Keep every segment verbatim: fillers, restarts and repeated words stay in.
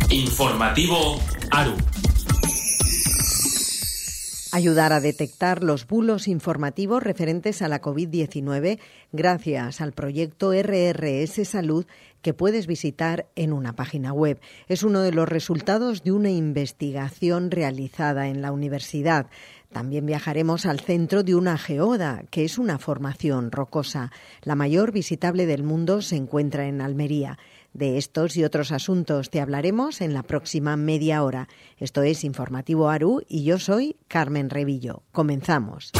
Informativo ARU. Ayudar a detectar los bulos informativos referentes a la covid diecinueve gracias al proyecto erre erre ese Salud que puedes visitar en una página web. Es uno de los resultados de una investigación realizada en la universidad. También viajaremos al centro de una geoda, que es una formación rocosa. La mayor visitable del mundo se encuentra en Almería. De estos y otros asuntos te hablaremos en la próxima media hora. Esto es Informativo ARU y yo soy Carmen Revillo. Comenzamos.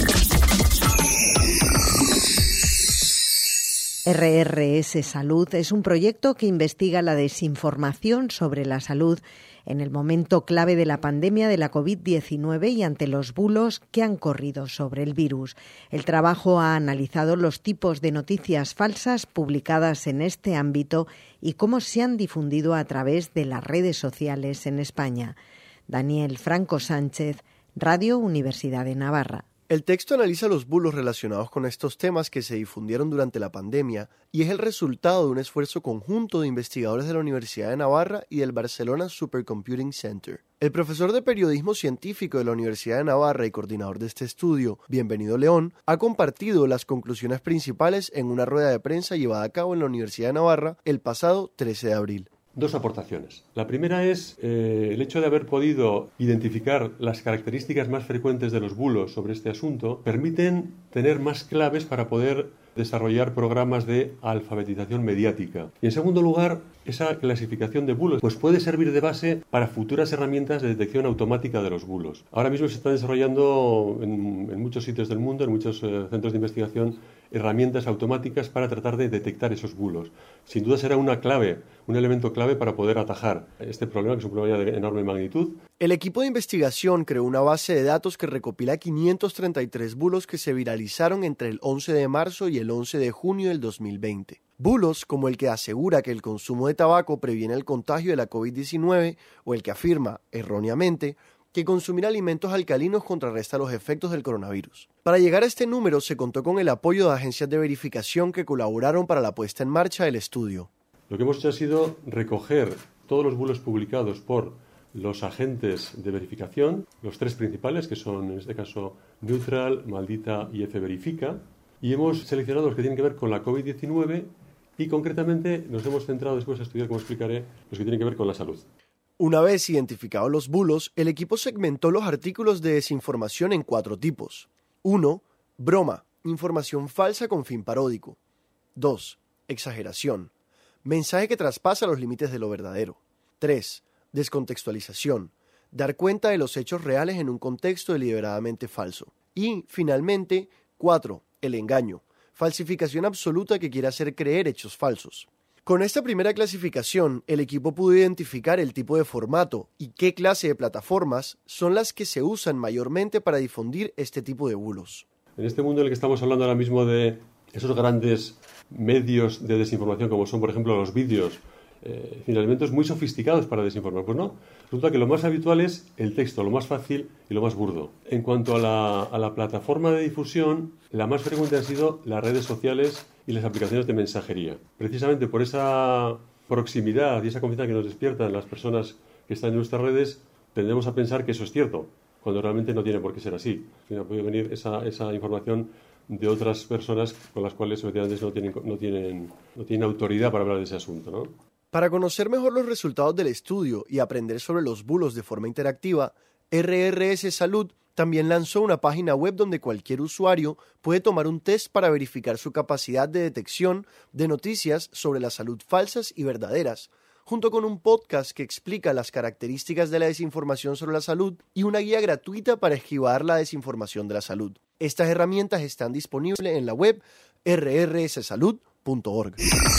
erre erre ese Salud es un proyecto que investiga la desinformación sobre la salud en el momento clave de la pandemia de la covid diecinueve y ante los bulos que han corrido sobre el virus. El trabajo ha analizado los tipos de noticias falsas publicadas en este ámbito y cómo se han difundido a través de las redes sociales en España. Daniel Franco Sánchez, Radio Universidad de Navarra. El texto analiza los bulos relacionados con estos temas que se difundieron durante la pandemia y es el resultado de un esfuerzo conjunto de investigadores de la Universidad de Navarra y del Barcelona Supercomputing Center. El profesor de periodismo científico de la Universidad de Navarra y coordinador de este estudio, Bienvenido León, ha compartido las conclusiones principales en una rueda de prensa llevada a cabo en la Universidad de Navarra el pasado trece de abril. Dos aportaciones. La primera es eh, el hecho de haber podido identificar las características más frecuentes de los bulos sobre este asunto permiten tener más claves para poder desarrollar programas de alfabetización mediática. Y en segundo lugar, esa clasificación de bulos pues puede servir de base para futuras herramientas de detección automática de los bulos. Ahora mismo se están desarrollando en, en muchos sitios del mundo, en muchos eh, centros de investigación, herramientas automáticas para tratar de detectar esos bulos. Sin duda será una clave, un elemento clave para poder atajar este problema, que es un problema de enorme magnitud. El equipo de investigación creó una base de datos que recopila quinientos treinta y tres bulos que se viralizaron entre el once de marzo y el once de junio del dos mil veinte. Bulos como el que asegura que el consumo de tabaco previene el contagio de la covid diecinueve o el que afirma, erróneamente, que consumir alimentos alcalinos contrarresta los efectos del coronavirus. Para llegar a este número se contó con el apoyo de agencias de verificación que colaboraron para la puesta en marcha del estudio. Lo que hemos hecho ha sido recoger todos los bulos publicados por los agentes de verificación, los tres principales, que son en este caso Neutral, Maldita y F-Verifica, y hemos seleccionado los que tienen que ver con la covid diecinueve y concretamente nos hemos centrado después a estudiar, como explicaré, los que tienen que ver con la salud. Una vez identificados los bulos, el equipo segmentó los artículos de desinformación en cuatro tipos. uno. Broma, información falsa con fin paródico. dos. Exageración, mensaje que traspasa los límites de lo verdadero. tres. Descontextualización, dar cuenta de los hechos reales en un contexto deliberadamente falso. Y, finalmente, cuatro. El engaño, falsificación absoluta que quiere hacer creer hechos falsos. Con esta primera clasificación, el equipo pudo identificar el tipo de formato y qué clase de plataformas son las que se usan mayormente para difundir este tipo de bulos. En este mundo en el que estamos hablando ahora mismo de esos grandes medios de desinformación, como son, por ejemplo, los vídeos, eh, elementos muy sofisticados para desinformar, pues no. Resulta que lo más habitual es el texto, lo más fácil y lo más burdo. En cuanto a la, a la plataforma de difusión, la más frecuente han sido las redes sociales y las aplicaciones de mensajería. Precisamente por esa proximidad y esa confianza que nos despiertan las personas que están en nuestras redes, tendemos a pensar que eso es cierto, cuando realmente no tiene por qué ser así. Ha podido venir esa, esa información de otras personas con las cuales efectivamente no tienen, no tienen, no tienen autoridad para hablar de ese asunto, ¿no? Para conocer mejor los resultados del estudio y aprender sobre los bulos de forma interactiva, erre erre ese Salud también lanzó una página web donde cualquier usuario puede tomar un test para verificar su capacidad de detección de noticias sobre la salud falsas y verdaderas, junto con un podcast que explica las características de la desinformación sobre la salud y una guía gratuita para esquivar la desinformación de la salud. Estas herramientas están disponibles en la web erre erre ese salud punto org.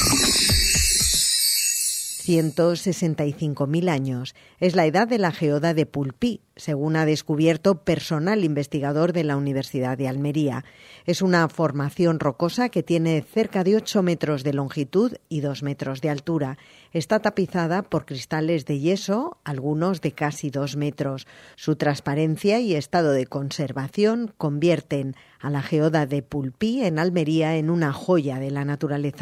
ciento sesenta y cinco mil años. Es la edad de la geoda de Pulpí, según ha descubierto personal investigador de la Universidad de Almería. Es una formación rocosa que tiene cerca de ocho metros de longitud y dos metros de altura. Está tapizada por cristales de yeso, algunos de casi dos metros. Su transparencia y estado de conservación convierten a la geoda de Pulpí en Almería en una joya de la naturaleza.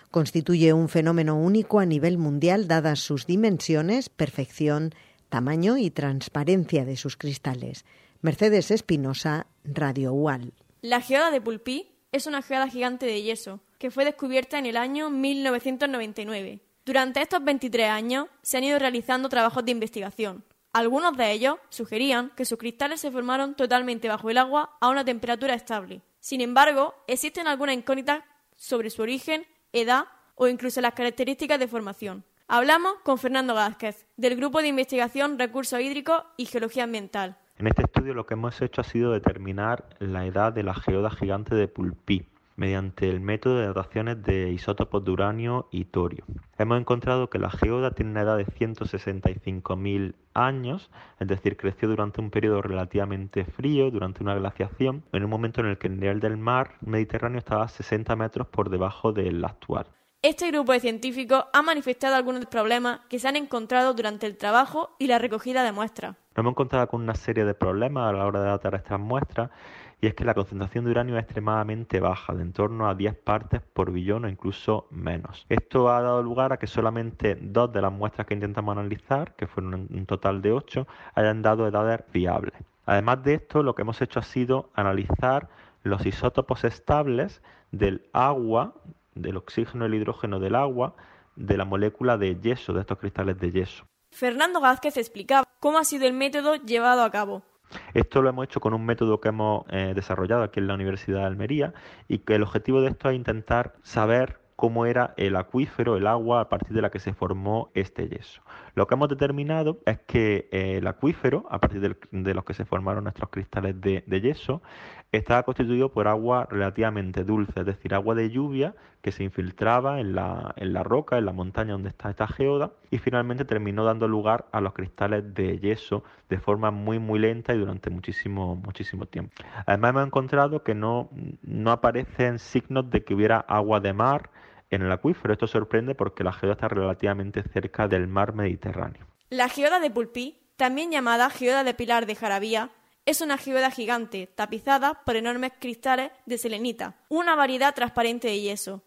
Constituye un fenómeno único a nivel mundial dadas sus dimensiones, perfección, tamaño y transparencia de sus cristales. Mercedes Espinosa, Radio UAL. La geoda de Pulpí es una geoda gigante de yeso que fue descubierta en el año mil novecientos noventa y nueve. Durante estos veintitrés años se han ido realizando trabajos de investigación. Algunos de ellos sugerían que sus cristales se formaron totalmente bajo el agua a una temperatura estable. Sin embargo, existen algunas incógnitas sobre su origen, edad o incluso las características de formación. Hablamos con Fernando Vázquez, del Grupo de Investigación Recursos Hídricos y Geología Ambiental. En este estudio lo que hemos hecho ha sido determinar la edad de la geoda gigante de Pulpí mediante el método de dataciones de isótopos de uranio y torio. Hemos encontrado que la geoda tiene una edad de ciento sesenta y cinco mil años, es decir, creció durante un periodo relativamente frío, durante una glaciación, en un momento en el que el nivel del mar Mediterráneo estaba sesenta metros por debajo del actual. Este grupo de científicos ha manifestado algunos problemas que se han encontrado durante el trabajo y la recogida de muestras. Nos hemos encontrado con una serie de problemas a la hora de datar estas muestras, y es que la concentración de uranio es extremadamente baja, de en torno a diez partes por billón o incluso menos. Esto ha dado lugar a que solamente dos de las muestras que intentamos analizar, que fueron un total de ocho, hayan dado edades fiables. Además de esto, lo que hemos hecho ha sido analizar los isótopos estables del agua, del oxígeno y el hidrógeno del agua, de la molécula de yeso, de estos cristales de yeso. Fernando Vázquez explicaba cómo ha sido el método llevado a cabo. Esto lo hemos hecho con un método que hemos eh, desarrollado aquí en la Universidad de Almería, y que el objetivo de esto es intentar saber cómo era el acuífero, el agua a partir de la que se formó este yeso. Lo que hemos determinado es que eh, el acuífero, a partir del, de los que se formaron nuestros cristales de, de yeso, estaba constituido por agua relativamente dulce, es decir, agua de lluvia que se infiltraba en la, en la roca, en la montaña donde está esta geoda, y finalmente terminó dando lugar a los cristales de yeso de forma muy muy lenta y durante muchísimo, muchísimo tiempo. Además hemos encontrado que no, no aparecen signos de que hubiera agua de mar en el acuífero. Esto sorprende porque la geoda está relativamente cerca del mar Mediterráneo. La geoda de Pulpí, también llamada geoda de Pilar de Jaravía, es una geoda gigante tapizada por enormes cristales de selenita, una variedad transparente de yeso.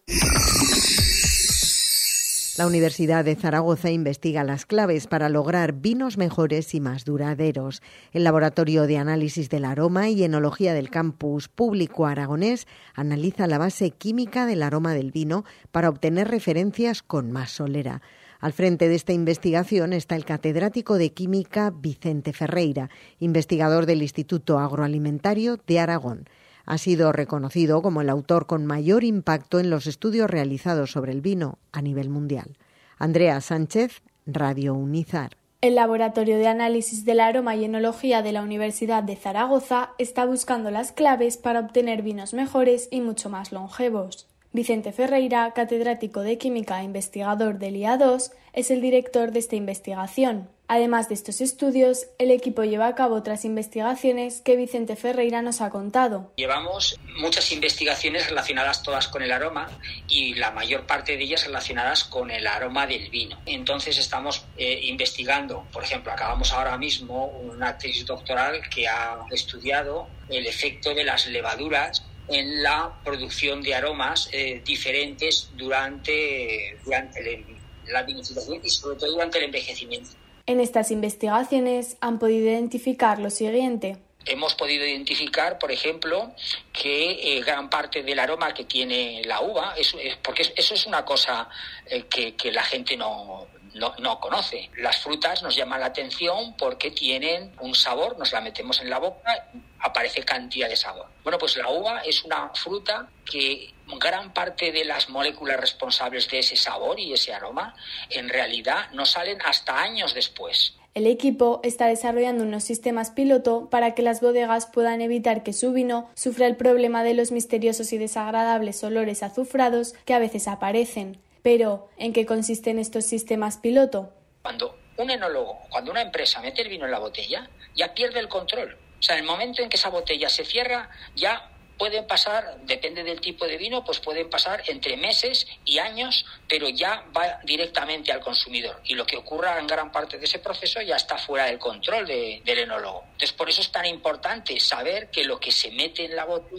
La Universidad de Zaragoza investiga las claves para lograr vinos mejores y más duraderos. El Laboratorio de Análisis del Aroma y Enología del Campus Público Aragonés analiza la base química del aroma del vino para obtener referencias con más solera. Al frente de esta investigación está el catedrático de Química Vicente Ferreira, investigador del Instituto Agroalimentario de Aragón. Ha sido reconocido como el autor con mayor impacto en los estudios realizados sobre el vino a nivel mundial. Andrea Sánchez, Radio Unizar. El Laboratorio de Análisis del Aroma y Enología de la Universidad de Zaragoza está buscando las claves para obtener vinos mejores y mucho más longevos. Vicente Ferreira, catedrático de Química e investigador del I A dos, es el director de esta investigación. Además de estos estudios, el equipo lleva a cabo otras investigaciones que Vicente Ferreira nos ha contado. Llevamos muchas investigaciones relacionadas todas con el aroma y la mayor parte de ellas relacionadas con el aroma del vino. Entonces estamos eh, investigando, por ejemplo, acabamos ahora mismo una tesis doctoral que ha estudiado el efecto de las levaduras en la producción de aromas eh, diferentes durante, durante el, la vinificación y sobre todo durante el envejecimiento. En estas investigaciones han podido identificar lo siguiente. Hemos podido identificar, por ejemplo, que eh, gran parte del aroma que tiene la uva, es, es, porque eso es una cosa eh, que, que la gente no, no, no conoce. Las frutas nos llaman la atención porque tienen un sabor, nos la metemos en la boca, aparece cantidad de sabor. Bueno, pues la uva es una fruta que gran parte de las moléculas responsables de ese sabor y ese aroma en realidad no salen hasta años después. El equipo está desarrollando unos sistemas piloto para que las bodegas puedan evitar que su vino sufra el problema de los misteriosos y desagradables olores azufrados que a veces aparecen. Pero, ¿en qué consisten estos sistemas piloto? Cuando un enólogo, cuando una empresa mete el vino en la botella, ya pierde el control. O sea, en el momento en que esa botella se cierra, ya pueden pasar, depende del tipo de vino, pues pueden pasar entre meses y años, pero ya va directamente al consumidor. Y lo que ocurra en gran parte de ese proceso ya está fuera del control de, del enólogo. Entonces, por eso es tan importante saber que lo que se mete en la botella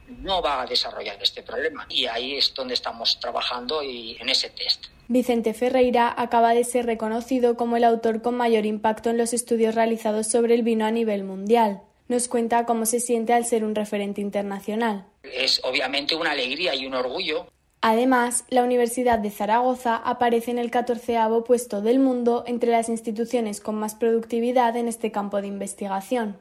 no va a desarrollar este problema. Y ahí es donde estamos trabajando y en ese test. Vicente Ferreira acaba de ser reconocido como el autor con mayor impacto en los estudios realizados sobre el vino a nivel mundial. Nos cuenta cómo se siente al ser un referente internacional. Es obviamente una alegría y un orgullo. Además, la Universidad de Zaragoza aparece en el catorceavo puesto del mundo entre las instituciones con más productividad en este campo de investigación.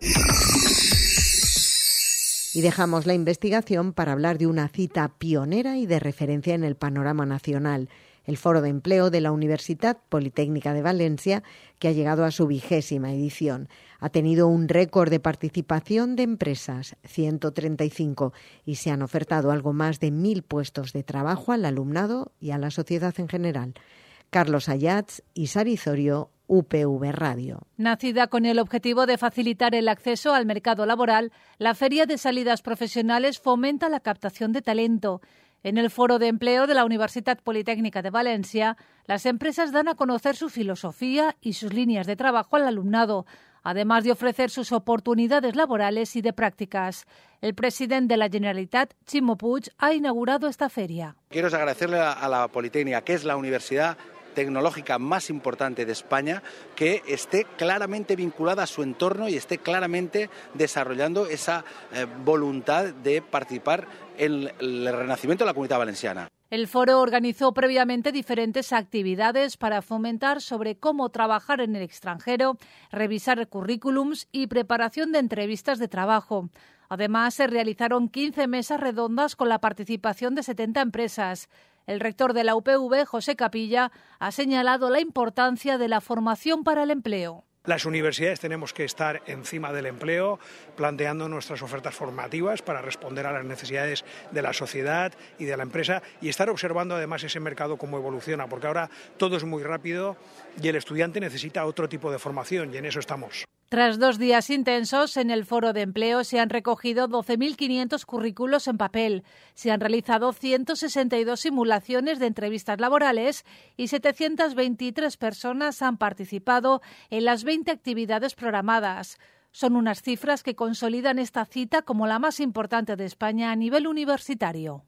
Y dejamos la investigación para hablar de una cita pionera y de referencia en el panorama nacional, el Foro de Empleo de la Universitat Politécnica de Valencia, que ha llegado a su vigésima edición. Ha tenido un récord de participación de empresas, ciento treinta y cinco, y se han ofertado algo más de mil puestos de trabajo al alumnado y a la sociedad en general. Carlos Ayats y Sari Zorio, U P V Radio. Nacida con el objetivo de facilitar el acceso al mercado laboral, la Feria de Salidas Profesionales fomenta la captación de talento. En el Foro de Empleo de la Universitat Politécnica de Valencia, las empresas dan a conocer su filosofía y sus líneas de trabajo al alumnado, además de ofrecer sus oportunidades laborales y de prácticas. El presidente de la Generalitat, Ximo Puig, ha inaugurado esta feria. Quiero agradecerle a la Politécnica, que es la universidad tecnológica más importante de España, que esté claramente vinculada a su entorno y esté claramente desarrollando esa eh, voluntad de participar en el renacimiento de la Comunidad Valenciana. El foro organizó previamente diferentes actividades para fomentar sobre cómo trabajar en el extranjero, revisar currículums y preparación de entrevistas de trabajo. Además, se realizaron quince mesas redondas con la participación de setenta empresas. El rector de la U P V, José Capilla, ha señalado la importancia de la formación para el empleo. Las universidades tenemos que estar encima del empleo, planteando nuestras ofertas formativas para responder a las necesidades de la sociedad y de la empresa y estar observando además ese mercado cómo evoluciona, porque ahora todo es muy rápido y el estudiante necesita otro tipo de formación y en eso estamos. Tras dos días intensos, en el Foro de Empleo se han recogido doce mil quinientos currículos en papel, se han realizado ciento sesenta y dos simulaciones de entrevistas laborales y setecientas veintitrés personas han participado en las veinte actividades programadas. Son unas cifras que consolidan esta cita como la más importante de España a nivel universitario.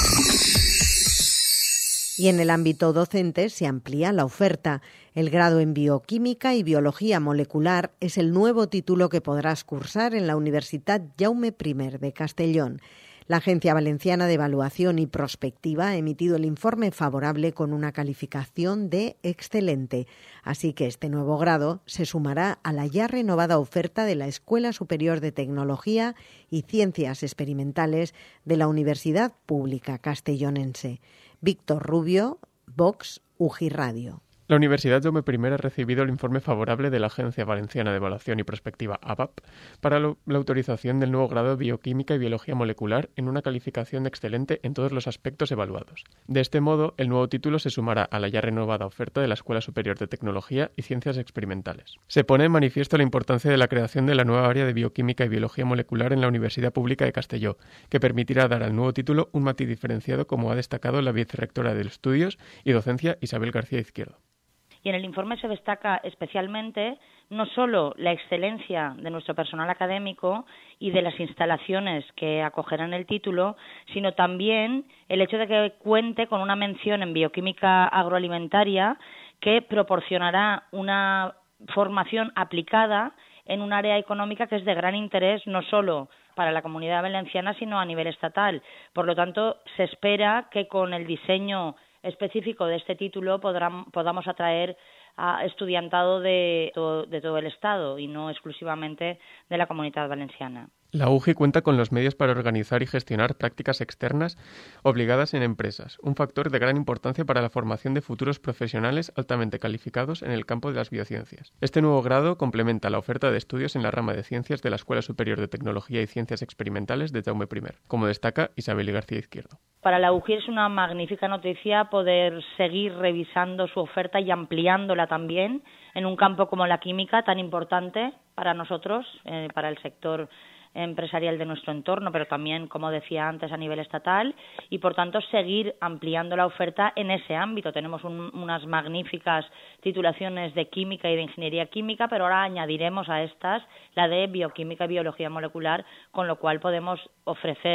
Y en el ámbito docente se amplía la oferta. El grado en Bioquímica y Biología Molecular es el nuevo título que podrás cursar en la Universitat Jaume I de Castellón. La Agencia Valenciana de Evaluación y Prospectiva ha emitido el informe favorable con una calificación de excelente. Así que este nuevo grado se sumará a la ya renovada oferta de la Escuela Superior de Tecnología y Ciencias Experimentales de la Universidad Pública Castellonense. Víctor Rubio, Vox, U G I Radio. La Universidad Jaume I ha recibido el informe favorable de la Agencia Valenciana de Evaluación y Prospectiva, A V A P, para lo, la autorización del nuevo grado de Bioquímica y Biología Molecular en una calificación de excelente en todos los aspectos evaluados. De este modo, el nuevo título se sumará a la ya renovada oferta de la Escuela Superior de Tecnología y Ciencias Experimentales. Se pone en manifiesto la importancia de la creación de la nueva área de Bioquímica y Biología Molecular en la Universidad Pública de Castelló, que permitirá dar al nuevo título un matiz diferenciado, como ha destacado la vicerrectora de Estudios y Docencia, Isabel García Izquierdo. Y en el informe se destaca especialmente no solo la excelencia de nuestro personal académico y de las instalaciones que acogerán el título, sino también el hecho de que cuente con una mención en bioquímica agroalimentaria que proporcionará una formación aplicada en un área económica que es de gran interés no solo para la Comunidad Valenciana, sino a nivel estatal. Por lo tanto, se espera que con el diseño específico de este título podrán, podamos atraer a estudiantado de todo, de todo el Estado y no exclusivamente de la Comunidad Valenciana. La U G I cuenta con los medios para organizar y gestionar prácticas externas obligadas en empresas, un factor de gran importancia para la formación de futuros profesionales altamente calificados en el campo de las biociencias. Este nuevo grado complementa la oferta de estudios en la rama de ciencias de la Escuela Superior de Tecnología y Ciencias Experimentales de Jaume I, como destaca Isabel García Izquierdo. Para la U G I es una magnífica noticia poder seguir revisando su oferta y ampliándola también en un campo como la química, tan importante para nosotros, eh, para el sector empresarial de nuestro entorno, pero también, como decía antes, a nivel estatal, y por tanto seguir ampliando la oferta en ese ámbito. Tenemos un, unas magníficas titulaciones de química y de ingeniería química, pero ahora añadiremos a estas la de bioquímica y biología molecular, con lo cual podemos ofrecer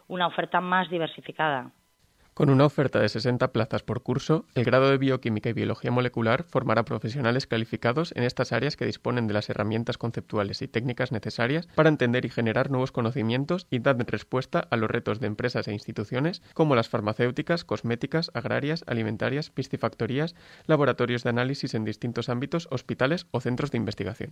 una oferta más diversificada. Con una oferta de sesenta plazas por curso, el grado de Bioquímica y Biología Molecular formará profesionales calificados en estas áreas que disponen de las herramientas conceptuales y técnicas necesarias para entender y generar nuevos conocimientos y dar respuesta a los retos de empresas e instituciones como las farmacéuticas, cosméticas, agrarias, alimentarias, piscifactorías, laboratorios de análisis en distintos ámbitos, hospitales o centros de investigación.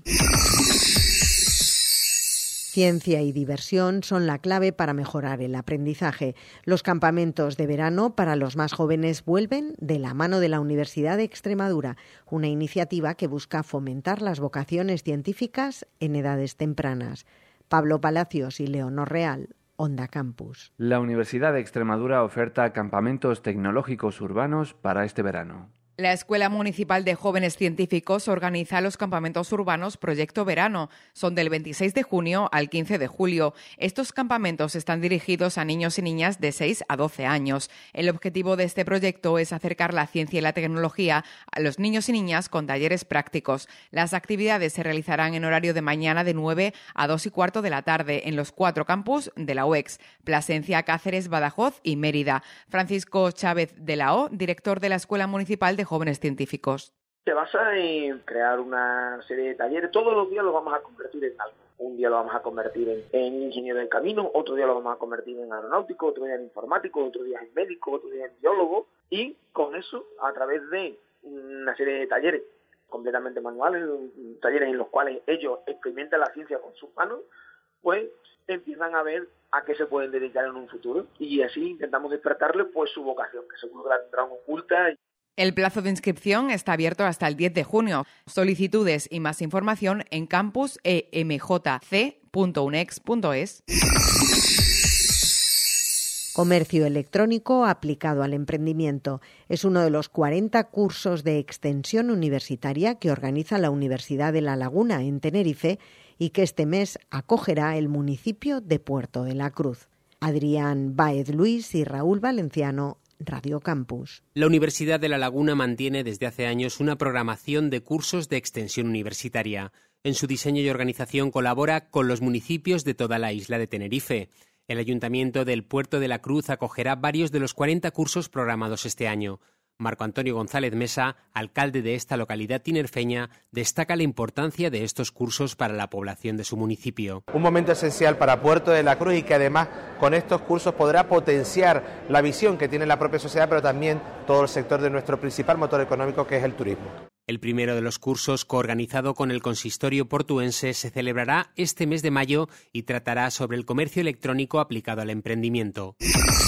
Ciencia y diversión son la clave para mejorar el aprendizaje. Los campamentos de verano para los más jóvenes vuelven de la mano de la Universidad de Extremadura, una iniciativa que busca fomentar las vocaciones científicas en edades tempranas. Pablo Palacios y Leonor Real, Onda Campus. La Universidad de Extremadura oferta campamentos tecnológicos urbanos para este verano. La Escuela Municipal de Jóvenes Científicos organiza los campamentos urbanos Proyecto Verano. Son del veintiséis de junio al quince de julio. Estos campamentos están dirigidos a niños y niñas de seis a doce años. El objetivo de este proyecto es acercar la ciencia y la tecnología a los niños y niñas con talleres prácticos. Las actividades se realizarán en horario de mañana de nueve a dos y cuarto de la tarde en los cuatro campus de la U E X, Plasencia, Cáceres, Badajoz y Mérida. Francisco Chávez de la O, director de la Escuela Municipal de Jóvenes Científicos. Se basa en crear una serie de talleres. Todos los días los vamos a convertir en algo. Un día lo vamos a convertir en, en ingeniero del camino, otro día lo vamos a convertir en aeronáutico, otro día en informático, otro día en médico, otro día en biólogo. Y con eso, a través de una serie de talleres completamente manuales, talleres en los cuales ellos experimentan la ciencia con sus manos, pues empiezan a ver a qué se pueden dedicar en un futuro. Y así intentamos despertarles pues su vocación, que seguro que la tendrán oculta. El plazo de inscripción está abierto hasta el diez de junio. Solicitudes y más información en campus e m j c punto u n e x punto e s. Comercio electrónico aplicado al emprendimiento es uno de los cuarenta cursos de extensión universitaria que organiza la Universidad de La Laguna en Tenerife y que este mes acogerá el municipio de Puerto de la Cruz. Adrián Báez Luis y Raúl Valenciano, Radio Campus. La Universidad de La Laguna mantiene desde hace años una programación de cursos de extensión universitaria. En su diseño y organización colabora con los municipios de toda la isla de Tenerife. El Ayuntamiento del Puerto de la Cruz acogerá varios de los cuarenta cursos programados este año. Marco Antonio González Mesa, alcalde de esta localidad tinerfeña, destaca la importancia de estos cursos para la población de su municipio. Un momento esencial para Puerto de la Cruz y que además con estos cursos podrá potenciar la visión que tiene la propia sociedad, pero también todo el sector de nuestro principal motor económico, que es el turismo. El primero de los cursos, coorganizado con el Consistorio Portuense, se celebrará este mes de mayo y tratará sobre el comercio electrónico aplicado al emprendimiento.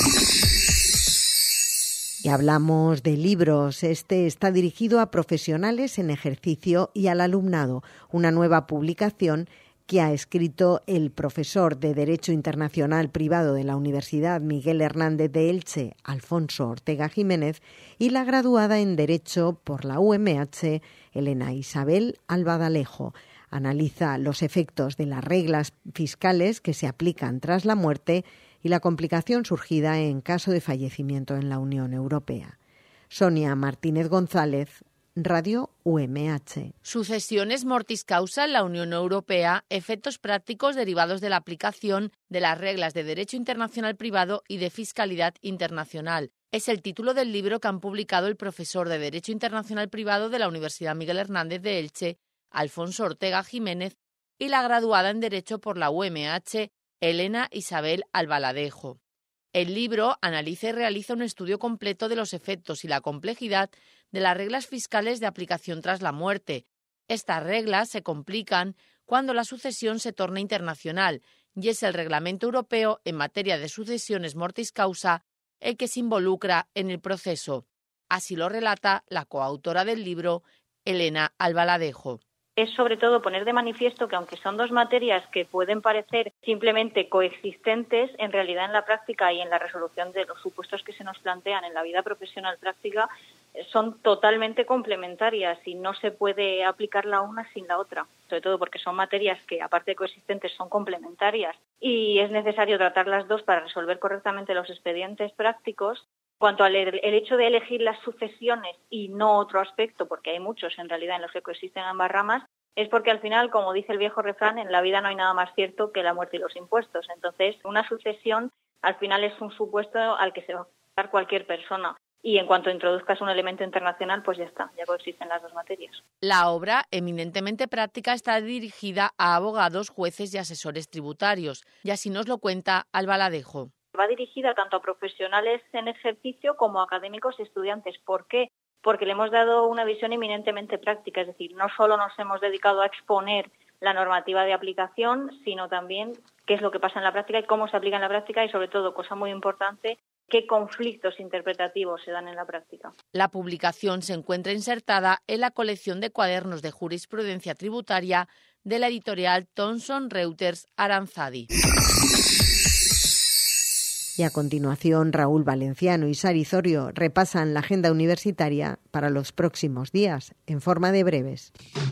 Y hablamos de libros. Este está dirigido a profesionales en ejercicio y al alumnado, una nueva publicación que ha escrito el profesor de Derecho Internacional Privado de la Universidad Miguel Hernández de Elche, Alfonso Ortega Jiménez, y la graduada en Derecho por la U M H, Elena Isabel Albaladejo. Analiza los efectos de las reglas fiscales que se aplican tras la muerte y la complicación surgida en caso de fallecimiento en la Unión Europea. Sonia Martínez González, Radio U M H. Sucesiones mortis causa en la Unión Europea, efectos prácticos derivados de la aplicación de las reglas de Derecho Internacional Privado y de Fiscalidad Internacional. Es el título del libro que han publicado el profesor de Derecho Internacional Privado de la Universidad Miguel Hernández de Elche, Alfonso Ortega Jiménez, y la graduada en Derecho por la U M H, Elena Isabel Albaladejo. El libro analiza y realiza un estudio completo de los efectos y la complejidad de las reglas fiscales de aplicación tras la muerte. Estas reglas se complican cuando la sucesión se torna internacional y es el Reglamento Europeo en materia de sucesiones mortis causa el que se involucra en el proceso. Así lo relata la coautora del libro, Elena Albaladejo. Es sobre todo poner de manifiesto que aunque son dos materias que pueden parecer simplemente coexistentes, en realidad en la práctica y en la resolución de los supuestos que se nos plantean en la vida profesional práctica son totalmente complementarias y no se puede aplicar la una sin la otra, sobre todo porque son materias que aparte de coexistentes son complementarias y es necesario tratar las dos para resolver correctamente los expedientes prácticos. Cuanto al el hecho de elegir las sucesiones y no otro aspecto, porque hay muchos en realidad en los que coexisten ambas ramas, es porque al final, como dice el viejo refrán, en la vida no hay nada más cierto que la muerte y los impuestos. Entonces, una sucesión Al final es un supuesto al que se va a dar cualquier persona. Y en cuanto introduzcas un elemento internacional, pues ya está, ya coexisten las dos materias. La obra, eminentemente práctica, está dirigida a abogados, jueces y asesores tributarios. Y así nos lo cuenta Alba Ladejo. Va dirigida tanto a profesionales en ejercicio como a académicos y estudiantes. ¿Por qué? Porque le hemos dado una visión eminentemente práctica. Es decir, no solo nos hemos dedicado a exponer la normativa de aplicación, sino también qué es lo que pasa en la práctica y cómo se aplica en la práctica y, sobre todo, cosa muy importante, qué conflictos interpretativos se dan en la práctica. La publicación se encuentra insertada en la colección de cuadernos de jurisprudencia tributaria de la editorial Thomson Reuters Aranzadi. Y a continuación, Raúl Valenciano y Sari Zorio repasan la agenda universitaria para los próximos días, en forma de breves.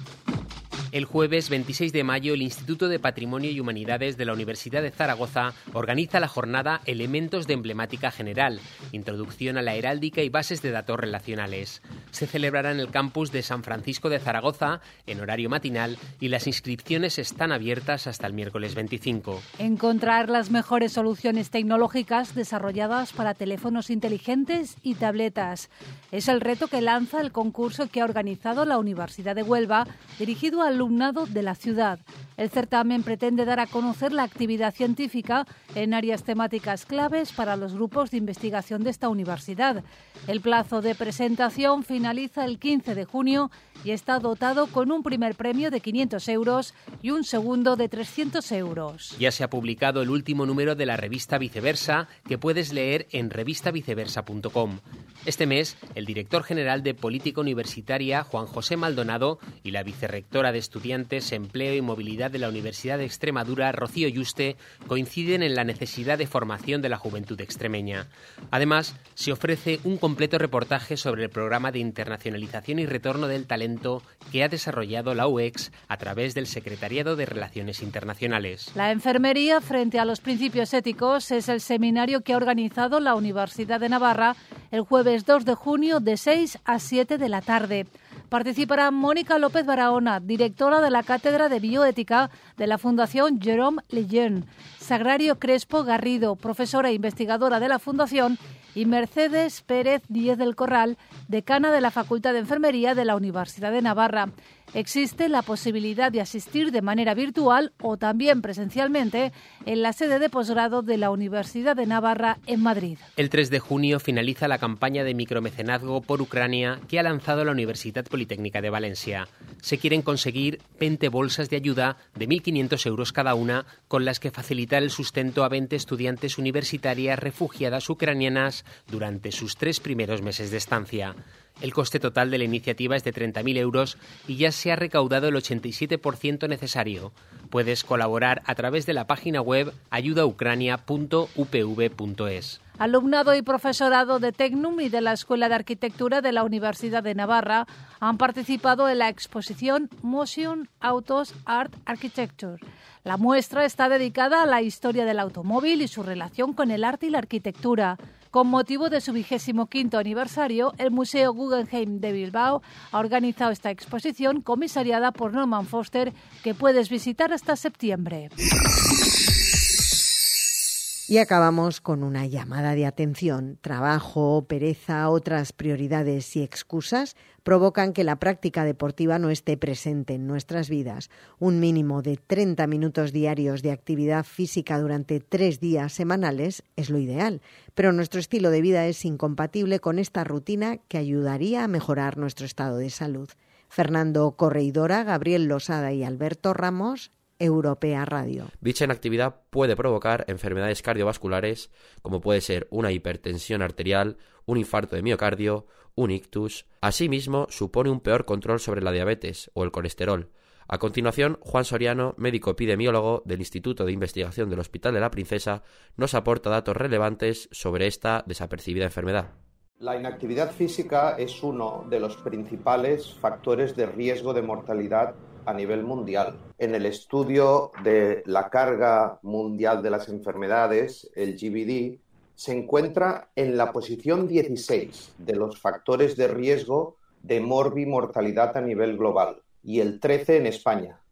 El jueves veintiséis de mayo, el Instituto de Patrimonio y Humanidades de la Universidad de Zaragoza organiza la jornada Elementos de Emblemática General, Introducción a la Heráldica y Bases de Datos Relacionales. Se celebrará en el campus de San Francisco de Zaragoza, en horario matinal, y las inscripciones están abiertas hasta el miércoles veinticinco. Encontrar las mejores soluciones tecnológicas desarrolladas para teléfonos inteligentes y tabletas. Es el reto que lanza el concurso que ha organizado la Universidad de Huelva, dirigido al alumnado de la ciudad. El certamen pretende dar a conocer la actividad científica en áreas temáticas claves para los grupos de investigación de esta universidad. El plazo de presentación finaliza el quince de junio y está dotado con un primer premio de quinientos euros y un segundo de trescientos euros. Ya se ha publicado el último número de la revista Viceversa, que puedes leer en revista viceversa punto com. Este mes, el director general de Política Universitaria, Juan José Maldonado, y la vicerrectora de Estudiantes, Empleo y Movilidad de la Universidad de Extremadura, Rocío Yuste, coinciden en la necesidad de formación de la juventud extremeña. Además, se ofrece un completo reportaje sobre el programa de internacionalización y retorno del talento que ha desarrollado la U E X a través del Secretariado de Relaciones Internacionales. La enfermería frente a los principios éticos es el seminario que ha organizado la Universidad de Navarra el jueves dos de junio de seis a siete de la tarde. Participará Mónica López Barahona, directora de la Cátedra de Bioética de la Fundación Jerome Lejeune, Sagrario Crespo Garrido, profesora e investigadora de la Fundación, y Mercedes Pérez Díez del Corral, decana de la Facultad de Enfermería de la Universidad de Navarra. Existe la posibilidad de asistir de manera virtual o también presencialmente en la sede de posgrado de la Universidad de Navarra en Madrid. El tres de junio finaliza la campaña de micromecenazgo por Ucrania que ha lanzado la Universidad Politécnica de Valencia. Se quieren conseguir veinte bolsas de ayuda de mil quinientos euros cada una, con las que facilitar el sustento a veinte estudiantes universitarias refugiadas ucranianas durante sus tres primeros meses de estancia. El coste total de la iniciativa es de treinta mil euros y ya se ha recaudado el ochenta y siete por ciento necesario. Puedes colaborar a través de la página web ayuda ucrania punto u p v punto es. Alumnado y profesorado de Tecnum y de la Escuela de Arquitectura de la Universidad de Navarra han participado en la exposición Motion Autos Art Architecture. La muestra está dedicada a la historia del automóvil y su relación con el arte y la arquitectura. Con motivo de su vigésimo quinto aniversario, el Museo Guggenheim de Bilbao ha organizado esta exposición comisariada por Norman Foster, que puedes visitar hasta septiembre. Y acabamos con una llamada de atención. Trabajo, pereza, otras prioridades y excusas provocan que la práctica deportiva no esté presente en nuestras vidas. Un mínimo de treinta minutos diarios de actividad física durante tres días semanales es lo ideal, pero nuestro estilo de vida es incompatible con esta rutina que ayudaría a mejorar nuestro estado de salud. Fernando Correidora, Gabriel Losada y Alberto Ramos, Europea Radio. Dicha inactividad puede provocar enfermedades cardiovasculares como puede ser una hipertensión arterial, un infarto de miocardio, un ictus. Asimismo, supone un peor control sobre la diabetes o el colesterol. A continuación, Juan Soriano, médico epidemiólogo del Instituto de Investigación del Hospital de la Princesa, nos aporta datos relevantes sobre esta desapercibida enfermedad. La inactividad física es uno de los principales factores de riesgo de mortalidad a nivel mundial. En el estudio de la carga mundial de las enfermedades, el G B D, se encuentra en la posición dieciséis de los factores de riesgo de morbimortalidad a nivel global y el trece en España.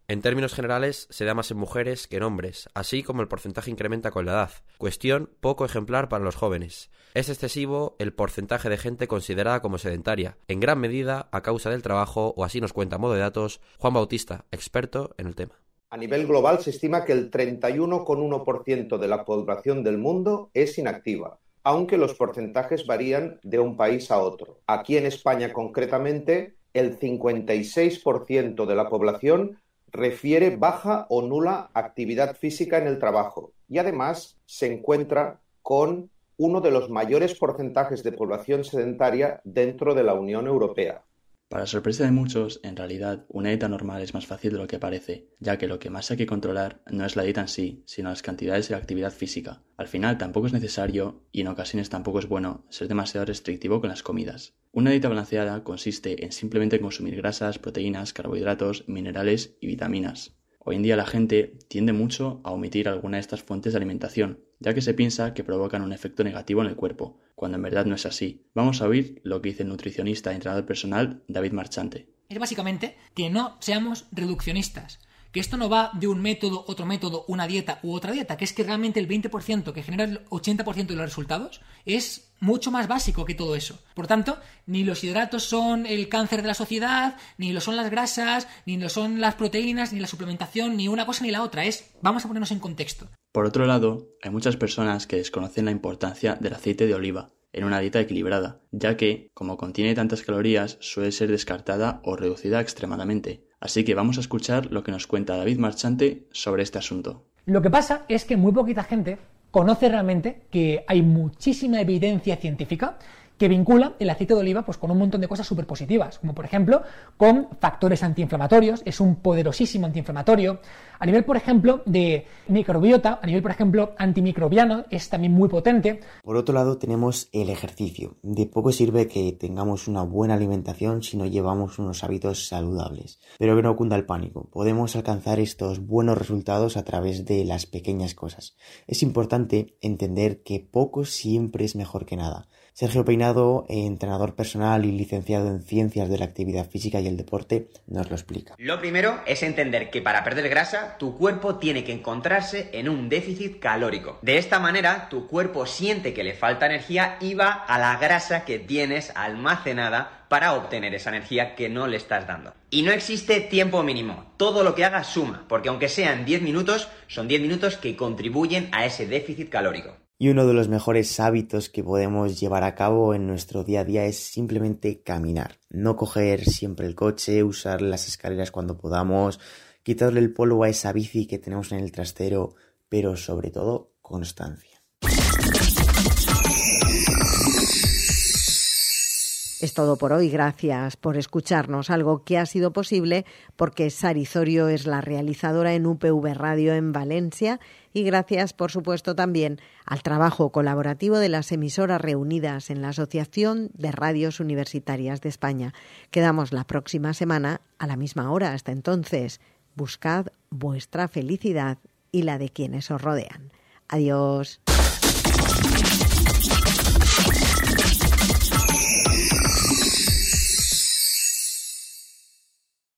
En términos generales, se da más en mujeres que en hombres, así como el porcentaje incrementa con la edad, cuestión poco ejemplar para los jóvenes. Es excesivo el porcentaje de gente considerada como sedentaria, en gran medida a causa del trabajo, o así nos cuenta a modo de datos Juan Bautista, experto en el tema. A nivel global se estima que el treinta y uno coma uno por ciento de la población del mundo es inactiva, aunque los porcentajes varían de un país a otro. Aquí en España concretamente, el cincuenta y seis por ciento de la población refiere baja o nula actividad física en el trabajo y además se encuentra con uno de los mayores porcentajes de población sedentaria dentro de la Unión Europea. Para sorpresa de muchos, en realidad, una dieta normal es más fácil de lo que parece, ya que lo que más hay que controlar no es la dieta en sí, sino las cantidades de actividad física. Al final tampoco es necesario, y en ocasiones tampoco es bueno, ser demasiado restrictivo con las comidas. Una dieta balanceada consiste en simplemente consumir grasas, proteínas, carbohidratos, minerales y vitaminas. Hoy en día la gente tiende mucho a omitir alguna de estas fuentes de alimentación, ya que se piensa que provocan un efecto negativo en el cuerpo, cuando en verdad no es así. Vamos a oír lo que dice el nutricionista e entrenador personal David Marchante. Es básicamente que no seamos reduccionistas, que esto no va de un método, otro método, una dieta u otra dieta, que es que realmente el veinte por ciento que genera el ochenta por ciento de los resultados es mucho más básico que todo eso. Por tanto, ni los hidratos son el cáncer de la sociedad, ni lo son las grasas, ni lo son las proteínas, ni la suplementación, ni una cosa ni la otra. Es, vamos a ponernos en contexto. Por otro lado, hay muchas personas que desconocen la importancia del aceite de oliva en una dieta equilibrada, ya que, como contiene tantas calorías, suele ser descartada o reducida extremadamente. Así que vamos a escuchar lo que nos cuenta David Marchante sobre este asunto. Lo que pasa es que muy poquita gente conoce realmente que hay muchísima evidencia científica que vincula el aceite de oliva pues, con un montón de cosas súper positivas, como por ejemplo con factores antiinflamatorios, es un poderosísimo antiinflamatorio. A nivel, por ejemplo, de microbiota, a nivel, por ejemplo, antimicrobiano, es también muy potente. Por otro lado, tenemos el ejercicio. De poco sirve que tengamos una buena alimentación si no llevamos unos hábitos saludables. Pero que no cunda el pánico. Podemos alcanzar estos buenos resultados a través de las pequeñas cosas. Es importante entender que poco siempre es mejor que nada. Sergio Peinado, entrenador personal y licenciado en Ciencias de la Actividad Física y el Deporte, nos lo explica. Lo primero es entender que para perder grasa, tu cuerpo tiene que encontrarse en un déficit calórico. De esta manera, tu cuerpo siente que le falta energía y va a la grasa que tienes almacenada para obtener esa energía que no le estás dando. Y no existe tiempo mínimo. Todo lo que hagas suma, porque aunque sean diez minutos, son diez minutos que contribuyen a ese déficit calórico. Y uno de los mejores hábitos que podemos llevar a cabo en nuestro día a día es simplemente caminar. No coger siempre el coche, usar las escaleras cuando podamos, quitarle el polvo a esa bici que tenemos en el trastero, pero sobre todo, constancia. Es todo por hoy. Gracias por escucharnos, algo que ha sido posible porque Sari Zorio es la realizadora en U P V Radio en Valencia, y gracias, por supuesto, también al trabajo colaborativo de las emisoras reunidas en la Asociación de Radios Universitarias de España. Quedamos la próxima semana a la misma hora. Hasta entonces, buscad vuestra felicidad y la de quienes os rodean. Adiós.